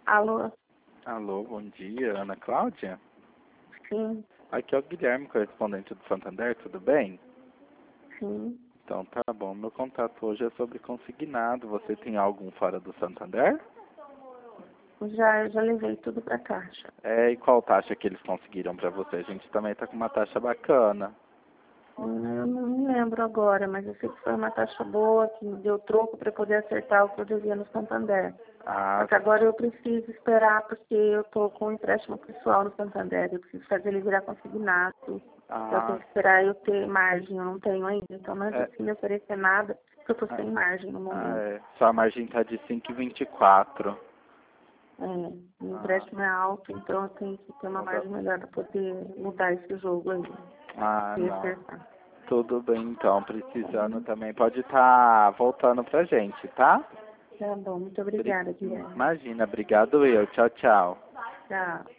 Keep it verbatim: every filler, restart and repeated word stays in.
Alô? Alô, bom dia, Ana Cláudia? Sim, Aqui é o Guilherme, correspondente do Santander, tudo bem? sim. Então tá bom, meu contato hoje é sobre consignado. Você tem algum fora do Santander? Já, já levei tudo pra caixa. É, e qual taxa que eles conseguiram pra você? A gente também tá com uma taxa bacana. Hum, Eu não me lembro agora, mas eu sei que foi uma taxa boa, que me deu troco para poder acertar o que eu devia no Santander. Ah, Só que agora eu preciso esperar, porque eu tô com um empréstimo pessoal no Santander. Eu preciso fazer ele virar consignado. Eu tenho ah, que esperar eu ter margem, eu não tenho ainda. Então não é, adianta me oferecer nada, porque eu tô ah, sem margem no ah, momento. é. Sua margem tá de cinco e vinte e quatro. É, o Ah, empréstimo é alto, então eu tenho que ter uma não dá. margem melhor para poder mudar esse jogo aí Ah, e não. acertar. Tudo bem então, precisando Uhum. também pode estar voltando pra gente, tá? Tá bom, muito Bri- obrigada, Guilherme. Imagina, obrigado eu. Tchau, tchau. Tchau.